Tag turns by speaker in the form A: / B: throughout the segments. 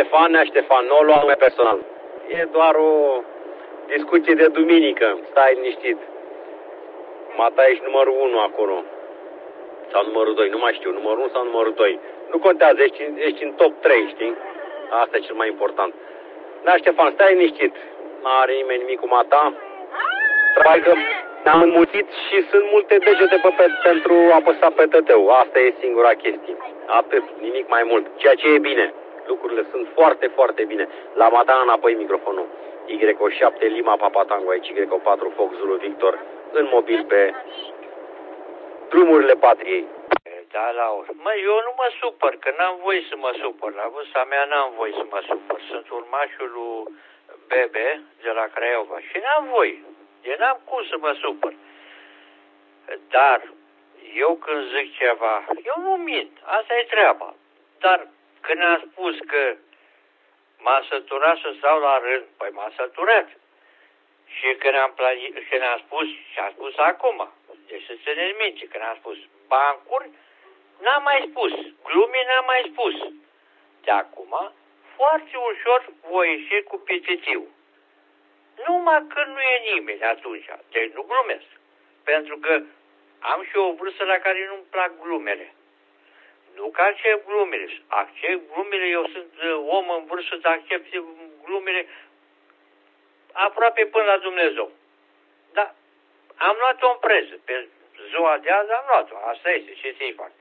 A: Ștefan, nu o luăm mai personal. E doar o discuție de duminică. Stai liniștit. Mata ești numărul 1 acolo. Sau numărul 2, nu mai știu. Numărul 1 sau numărul 2. Nu contează, ești în top 3, știi? Asta e cel mai important. Da, Ștefan, stai liniștit. Nu are nimeni nimic cu Mata. Probabil că ne-am înmulțit și sunt multe degete pentru a apăsa pe tăteu. Asta e singura chestie. Atât, nimic mai mult. Ceea ce e bine. Lucrurile sunt foarte, foarte bine. La Mata înapoi microfonul. Y7 Lima Papa Tango, aici Y4 Fox Zulu Victor. În mobil pe drumurile patriei.
B: Da, Laur. Mă, eu nu mă supăr, că n-am voie să mă supăr. La vârsta mea n-am voie să mă supăr. Sunt urmașul lui Bebe de la Craiova și n-am voie. Eu n-am cum să mă supăr. Dar eu când zic ceva, eu nu mint. Asta e treaba. Dar când am spus că m-am săturat să stau la rând, păi m-am săturat. Și când am spus, și am spus acum, deci să țineți minte, când am spus bancuri, n-am mai spus, glumii n-am mai spus. De acum, foarte ușor voi ieși cu pititiu. Numai că nu e nimeni atunci, deci nu glumesc. Pentru că am și o vârstă la care nu-mi plac glumele. Nu că accept glumele, accept glumele, eu sunt om în vârstă să accept glumele aproape până la Dumnezeu. Dar am luat-o în preză. Pe ziua de azi am luat-o. Asta este. Ce să-i fac?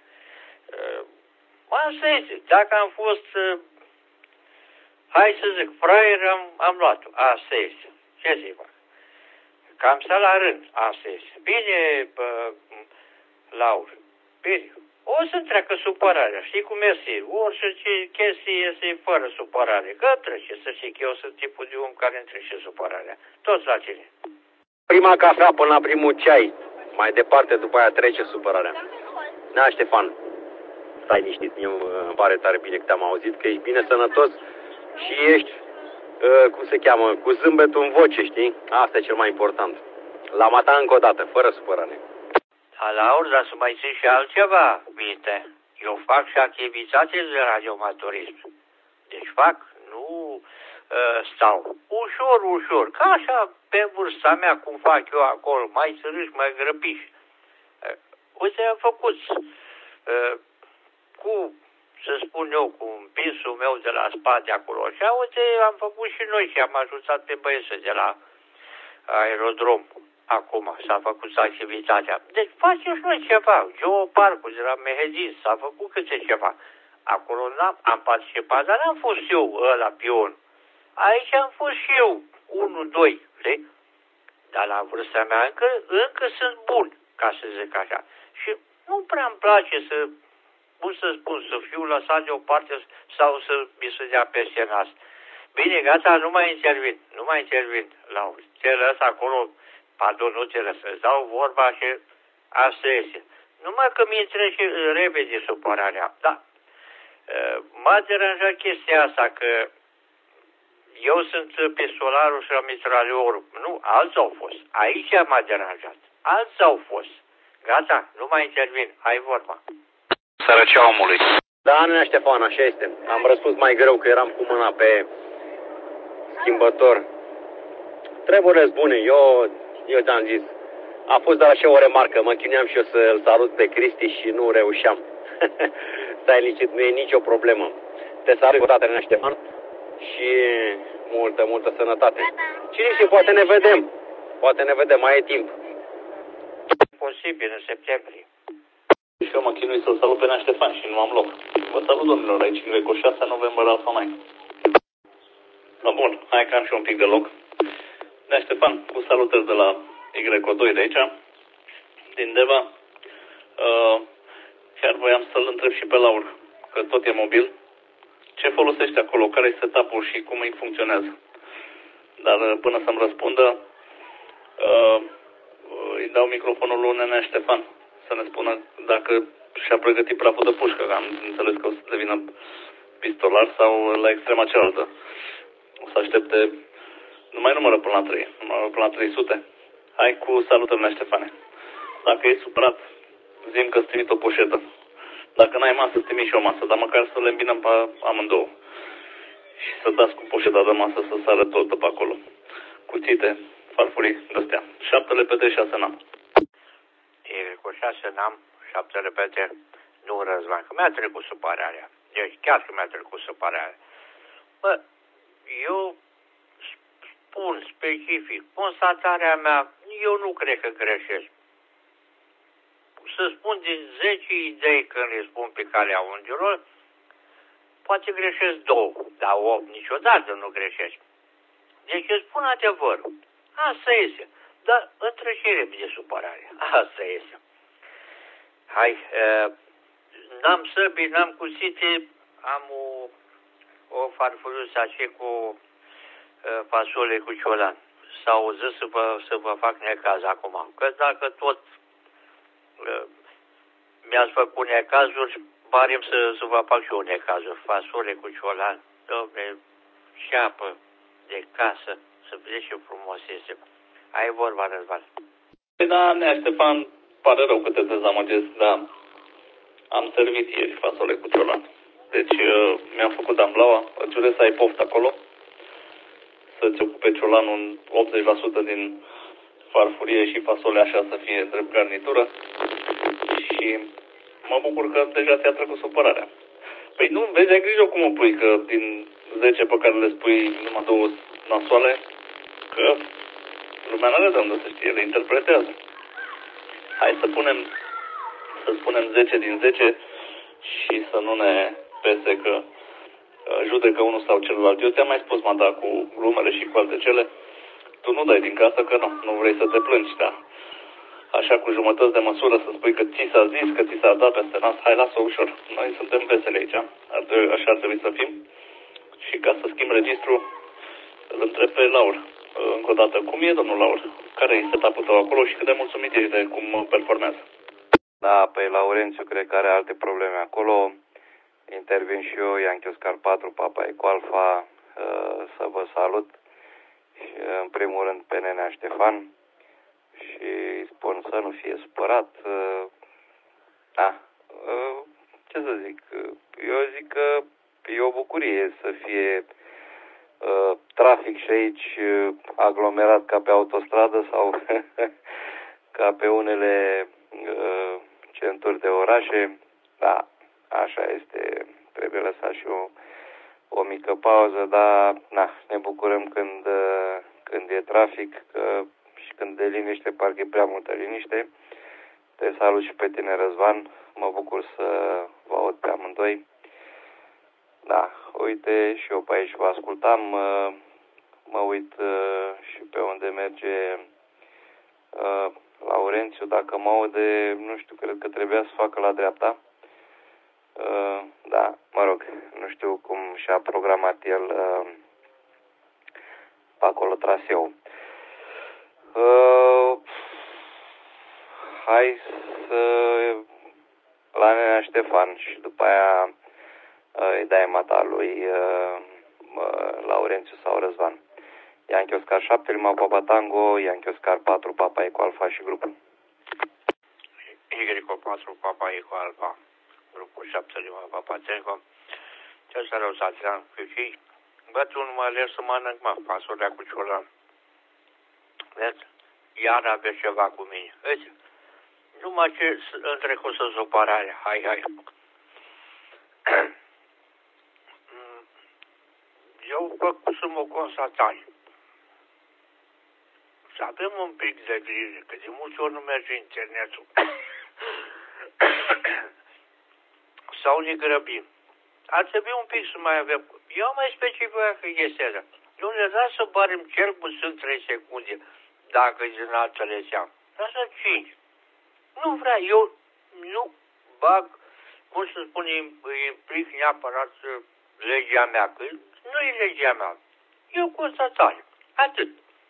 B: Asta este. Dacă am fost, hai să zic, fraier, am luat-o. Asta este. Ce să-i fac? Că am stat la rând. Asta este. Bine, Laur. Bine. O să treacă supărarea. Știi cum este? Orice chestie este fără supărare. Că trece. Să știi că eu sunt tipul de om care îmi trece supărarea. Toți la tine.
A: Prima cafea până la primul ceai. Mai departe, după aia trece supărarea. Da, Ștefan. Stai liniștit. Mie îmi pare tare bine că te-am auzit, că ești bine sănătos și ești, cum se cheamă, cu zâmbetul în voce, știi? Asta e cel mai important. La Mata încă o dată, fără supărare.
B: Laur, dar să mai țin și altceva, minte. Eu fac și activitate de radioamatorism. Deci fac, nu stau. Ușor, ușor. Ca așa, pe vârsta mea, cum fac eu acolo, mai sărâși, mai grăbiși. Uite, am făcut cu, să spun eu, cu împinsul meu de la spate acolo. Și uite, am făcut și noi și am ajutat pe băieță de la aerodrom. Acum s-a făcut activitatea. Deci facem și noi ceva. Geoparcul de la Mehedin s-a făcut câte ceva. Acolo am participat, dar n-am fost eu ăla pion. Aici am fost și eu, 1-2, știi? Dar la vârsta mea încă sunt bun, ca să zic așa. Și nu prea îmi place să, cum să spun, să fiu lăsat deoparte sau să mi se dea peste nas. Bine, gata, nu mai intervin, Laur. Te lăs acolo. Pardon, nu te lăsă, îți dau vorba și asta este. Numai că mi intră și repede supărarea. Da, m-a deranjat chestia asta, că eu sunt pe solarul și la mitraliorul. Nu, alții au fost. Aici m-a deranjat. Alții au fost. Gata, nu mai intervin. Hai vorba.
C: Sărăcea omului.
A: Da, nu, Ștefan, așa este. Am răspuns mai greu că eram cu mâna pe schimbător. Treburile bune, eu ți-am zis. A fost doar așa o remarcă. Mă chinuiam și eu să-l salut pe Cristi și nu reușeam. Stai liniștit, nu e nicio problemă. Te salut, tatăl Ștefan. Și multă sănătate. Cine știe, poate ne vedem. Mai e timp.
B: Posibil, în septembrie.
C: Și eu mă chinui să-l salut pe Nea Ștefan și nu am loc. Vă salut, domnilor, aici în Greco 6 noiembrie Alfa Mai. No, bun, hai că am și un pic de loc. Nea Ștefan, cu salutări de la Y2 de aici, din Deva. Chiar voiam să-l întreb și pe Laur, că tot e mobil, ce folosește acolo, care e setup-ul și cum îi funcționează. Dar până să-mi răspundă, îi dau microfonul lui Nea Ștefan să ne spună dacă și-a pregătit praful de pușcă, că am înțeles că o să devină pistolar sau la extrema cealaltă. O să aștepte, nu mai numără până la 3, numără până la 300. Hai cu salutări, Nea Ștefane. Dacă e supărat, zi-mi că-ți trimit o poșetă. Dacă n-ai masă, îți trimit și o masă, dar măcar să le îmbinăm pe amândouă. și să dați cu poșeta de masă să sară tot de pe acolo. Cuțite, farfurii, de-astea. 7 repede, 6 n-am.
B: E cu 6 n-am, 7 repede, nu Răzvan, că mi-a trecut supărarea. Deci chiar că mi-a trecut supărarea. Bă, eu spun specific, constatarea mea, eu nu cred că greșesc. Să spun din 10 idei când le spun pe calea unghiurilor, poate greșesc 2, dar 8 niciodată nu greșesc. Deci eu spun adevărul. Asta este. Dar între și repede supărare. Asta este. Hai, n-am săbii, n-am cuțite, am o farfuruță așa cu fasole cu ciolan. S-au zis să vă fac necaz acum. Că dacă tot mi-ați făcut necazuri, barem să vă fac și eu necazuri. Fasole cu ciolan, dom'le, șeapă de casă, să vedeți ce frumos este. Ai vorba, Răzvan.
C: Păi da, Nea Ștefan, pare rău că te dezamăgesc, dar am servit ieri fasole cu ciolan. Deci mi-am făcut amblaua, îți urez să ai poftă acolo, să-ți ocupe ciolanul 80% din farfurie și fasole așa să fie drept garnitură. Și mă bucur că deja ți-a trecut supărarea. Păi nu, vezi, ai grijă cum o pui, că din 10 pe care le spui numai 2 nasoale, că lumea n-are de unde să știe, le interpretează. Hai să spunem 10 din 10 și să nu ne pese că judecă unul sau celălalt. Eu ți-am mai spus, Mata, cu glumele și cu alte cele, tu nu dai din casă că nu vrei să te plângi, da? Așa cu jumătăți de măsură să spui că ți s-a zis, că ți s-a dat peste nas, hai, lasă ușor. Noi suntem veseli aici, așa ar trebui să fim. Și ca să schimb registru, îl întreb pe Laur. Încă o dată, cum e, domnul Laur? Care e setup-ul tău acolo și cât de mulțumit ești de cum performează?
D: Da, pe Laurențiu cred că are alte probleme acolo. Intervin și eu, Yankee Oscar 4, Papa Eco Alfa, să vă salut. Și, în primul rând pe nenea Ștefan și îi spun să nu fie supărat. Ce să zic? Eu zic că e o bucurie să fie trafic și aici aglomerat ca pe autostradă sau ca pe unele centuri de orașe. Da, așa este. Trebuie lăsat și o mică pauză, dar ne bucurăm când e trafic și când e liniște, parcă e prea multă liniște. Te salut și pe tine, Răzvan. Mă bucur să vă aud pe amândoi. Da, uite, și eu pe aici vă ascultam. Mă uit și pe unde merge Laurențiu. Dacă mă aude, nu știu, cred că trebuia să facă la dreapta. Da, mă rog, nu știu cum și-a programat el pe acolo traseul. Hai la nenea Ștefan și după aia îi dai mata lui Laurențiu sau Răzvan. Yankee Oscar 7, Lima Papa Tango, Yankee Oscar 4, Papa Eco Alfa și grupul.
B: Y 4, Papa Eco Alfa, grupul 7, Lima Papa Tango. Ce să rău să aținam cu fii? Bă, tu nu mă alergi să mănânc, fasolea cu ciolan. Vezi? Iar aveți ceva cu mine. Vezi? Numai ce îmi trecut să supărarea. Hai. Eu făcusem o constatare. Să avem un pic de grijă, că de multe ori nu merge internetul. Sau ne grăbim. Ar trebui un pic să mai avem. Eu mai specific că este așa. Nu le dați să barem cel puțin 3 secunde, dacă din altele seamă. Lasă 5. Nu vrea, eu nu bag, cum să spun, implic neapărat legea mea, că nu e legea mea. E o constatare. Atât.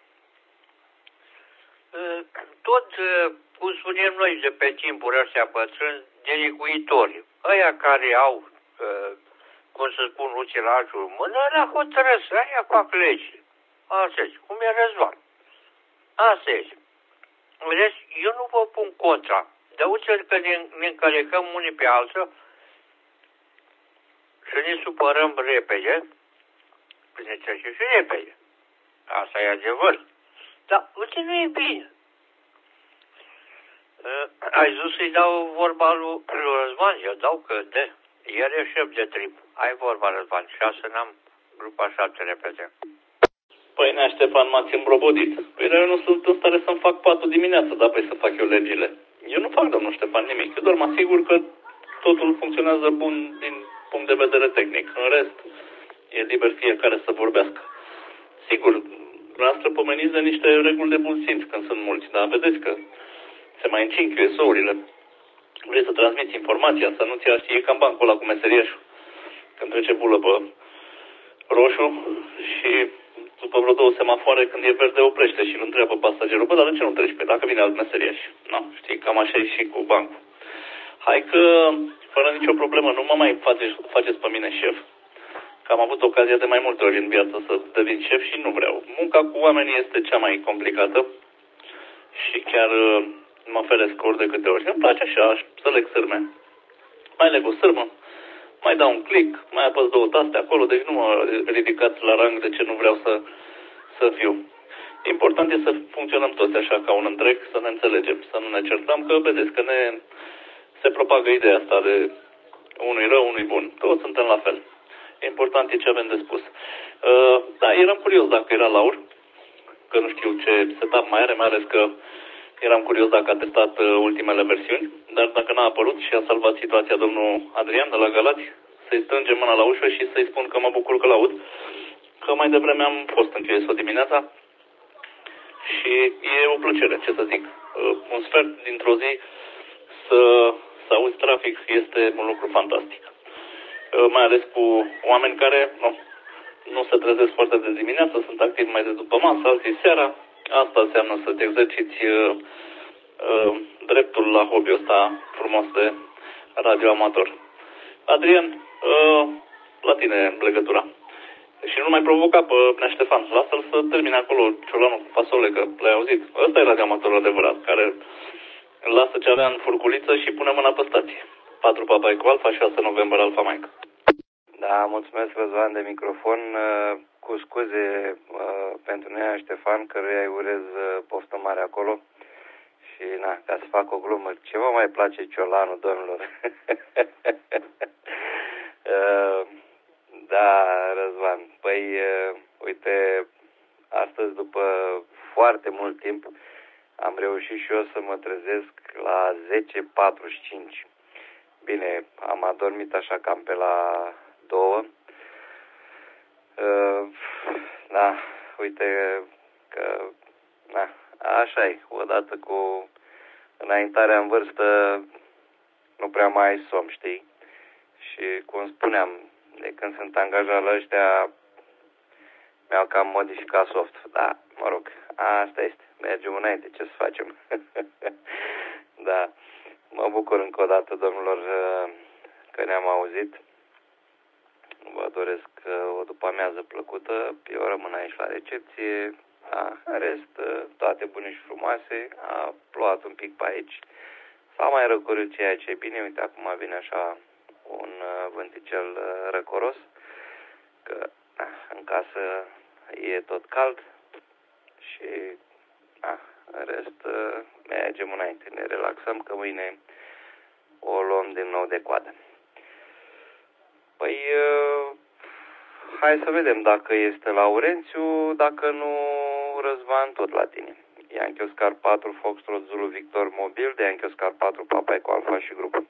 B: Tot, cum spunem noi de pe timpuri ăștia bătrâni, delicuitori, ăia care au, cum să spun, utilajul în mână, ăia hotărăsc, ăia fac legi. Asta e, cum e Răzvan. Asta e. Vedeți, eu nu vă pun contra. De uite că ne încălecăm unii pe alții și ne supărăm repede Bine, trece și repede. Asta e adevăr. Dar, uite, nu e bine. Ai zis să-i dau vorba lui Răzvan? Eu dau că de. El e șef de trip. Ai vorba, Răzvan. 6 n-am grupa 7 repede.
C: Păi, Nea Ștefan, m-ați îmbrobodit. Păi, dar eu nu sunt în stare să-mi fac patul dimineața, dar păi să fac eu legile. Eu nu fac, domnul Ștefan, nimic. Eu doar mă asigur că totul funcționează bun din punct de vedere tehnic. În rest, e liber fiecare să vorbească. Sigur, noastră pomeniți de niște reguli de bun simț când sunt mulți, dar vedeți că se mai încinchiuie sourile. Vrei să transmiți informația, să nu-ți ia, știe cam bancul ăla cu meseriașul. Când trece bulă pe roșu și după vreo 2 semafoare, când e verde, oprește și îl întreabă pasagerul, bă, dar de ce nu treci? Pe dacă vine alt meseriaș. Nu, știi, cam așa e și cu bancul. Hai că, fără nicio problemă, nu mă mai faceți pe mine șef. Că am avut ocazia de mai multe ori în viață să devin șef și nu vreau. Munca cu oamenii este cea mai complicată și chiar mă feresc ori de câte ori. Îmi place așa, să leg sârme. Mai leg o sârmă, mai dau un click, mai apăs 2 taste acolo, deci nu mă ridicați la rang de ce nu vreau să fiu. Important e să funcționăm toți așa ca un întreg, să ne înțelegem, să nu ne certăm, că vedeți că se propagă ideea asta de unui rău, unui bun. Toți suntem la fel. Important e ce avem de spus. Da, eram curios dacă era Laur, că nu știu ce setup mai are, mai ales că eram curios dacă a testat ultimele versiuni, dar dacă n-a apărut și a salvat situația domnul Adrian de la Galați, să-i strângem mâna la ușă și să-i spun că mă bucur că l-aud, că mai devreme am fost în QSO dimineața și e o plăcere, ce să zic. Un sfert dintr-o zi să auzi trafic este un lucru fantastic. Mai ales cu oameni care nu se trezesc foarte de dimineață, sunt activi mai de după masă, alții seara. Asta înseamnă să te exerciți dreptul la hobby-ul ăsta frumos de radioamator. Adrian, la tine legătura. Și nu mai provoca pe Nea Ștefan. Lasă-l să termine acolo ciolanul cu fasole, că l-ai auzit. Ăsta e radioamatorul adevărat, care lasă ce avea în furculiță și pune mâna pe stație. 4 Papa Eco Alfa, 6 November Alfa Mike.
D: Da, mulțumesc, Răzvan, de microfon. Cu scuze pentru Nea Ștefan, căruia îi urez poftă mare acolo. Și, ca să fac o glumă, ce vă mai place ciolanul, domnilor? Da, Răzvan, păi, uite, astăzi, după foarte mult timp, am reușit și eu să mă trezesc la 10:45. Bine, am adormit așa cam pe la 2. Da, uite că, așa e, odată cu înaintarea în vârstă nu prea mai ai somn, știi? Și cum spuneam, de când sunt angajat la ăștia, mi-au cam modificat soft. Da, mă rog, asta este, mergem înainte, ce să facem? Da, mă bucur încă o dată, domnilor, că ne-am auzit. Vă doresc o după-amiază plăcută. Eu rămân aici la recepție. În rest, toate bune și frumoase. A plouat un pic pe aici. S-a mai răcorit ceea ce e bine. Uite, acum vine așa un vânticel răcoros. Că în casă e tot cald. Și în rest mergem înainte. Ne relaxăm că mâine o luăm din nou de coadă. Păi, hai să vedem dacă este Laurențiu, dacă nu, Răzvan, tot la tine. Yankee Oscar 4, Foxtrot Zulu Victor Mobil, de Yankee Oscar 4, Papa Eco Alfa și grup.